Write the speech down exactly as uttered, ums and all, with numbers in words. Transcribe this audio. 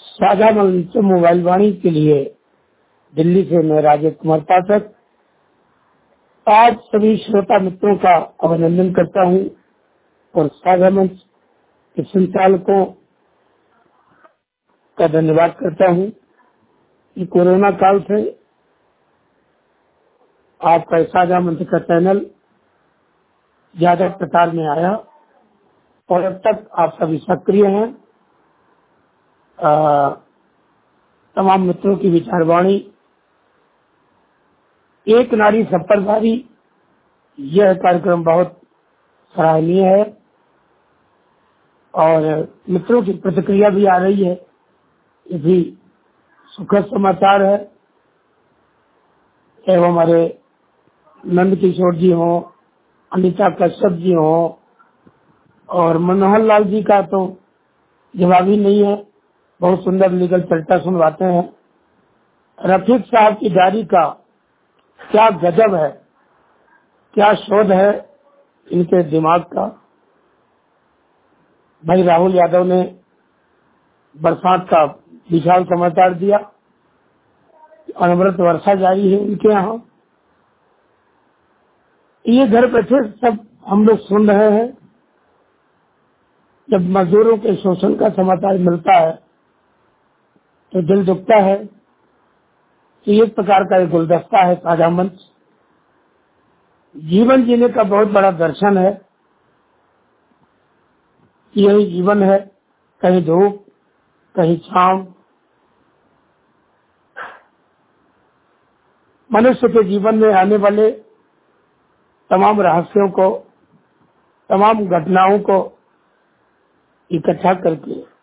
साझा मंच मोबाइल वाणी के लिए दिल्ली से मैं राजेश कुमार पाठक आज सभी श्रोता मित्रों का अभिनंदन करता हूं और साझा मंच के संचालकों का धन्यवाद करता हूं कि कोरोना काल से आपका साझा मंच का चैनल ज्यादा प्रचार में आया और अब तक आप सभी सक्रिय हैं। आ, तमाम मित्रों की विचारवाणी एक नारी सब पर भारी, यह कार्यक्रम बहुत सराहनीय है और मित्रों की प्रतिक्रिया भी आ रही है। ये भी सुखद समाचार है। चाहे वो हमारे नंद किशोर जी हो, अनिता कश्यप जी हो और मनोहर लाल जी का तो जवाब ही नहीं है, बहुत सुंदर लीगल चर्चा सुनवाते हैं। रफीक साहब की डायरी का क्या गजब है, क्या शोध है इनके दिमाग का। भाई राहुल यादव ने बरसात का विशाल समाचार दिया, अनवरत वर्षा जारी है इनके यहाँ। ये घर बैठे सब हम लोग सुन रहे हैं। जब मजदूरों के शोषण का समाचार मिलता है तो दिल दुखता है कि एक प्रकार का एक गुलदस्ता है साझा मंच। जीवन जीने का बहुत बड़ा दर्शन है। यही जीवन है, कहीं धूप कहीं छांव। मनुष्य के जीवन में आने वाले तमाम रहस्यों को, तमाम घटनाओं को इकट्ठा करके